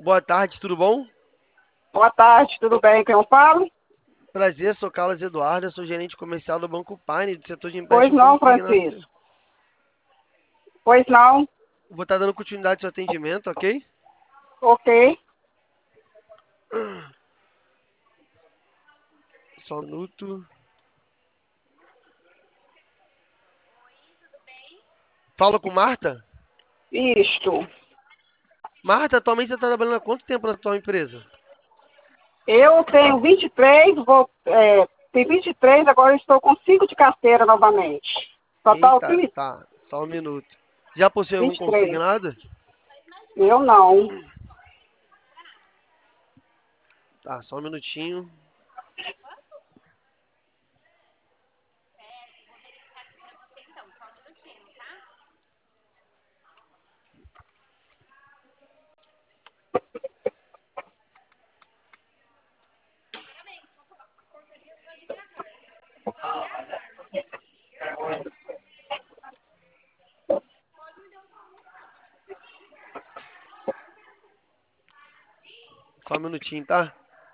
Boa tarde, tudo bom? Boa tarde, tudo bem? Quem eu falo? Prazer, sou Carlos Eduardo, sou gerente comercial do Banco Pine, do setor de Pois empréstimo não, consignado. Francisco. Pois não. Vou estar dando continuidade ao seu atendimento, ok? Ok. Só um minuto. Fala com Marta? Isto. Marta, atualmente você está trabalhando há quanto tempo na tua empresa? Eu tenho 23, tenho 23, agora eu estou com 5 de carteira novamente. Total Eita, 30, tá, só um minuto. Já possui algum 23. consignado? Eu não. Tá, só um minutinho. Só um minutinho, tá?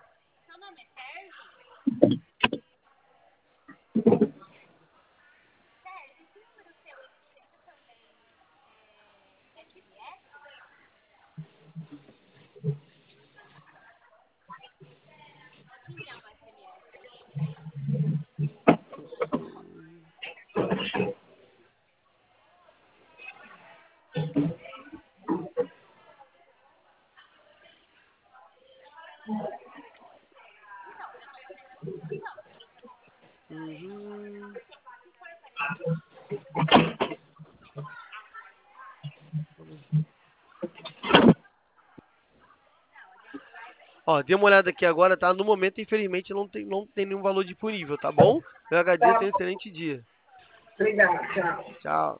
Uhum. Ó, dê uma olhada aqui agora, tá? No momento, infelizmente, não tem nenhum valor disponível, tá bom? Eu agradeço e Tá. tenha um excelente dia. Obrigada, tchau. Tchau.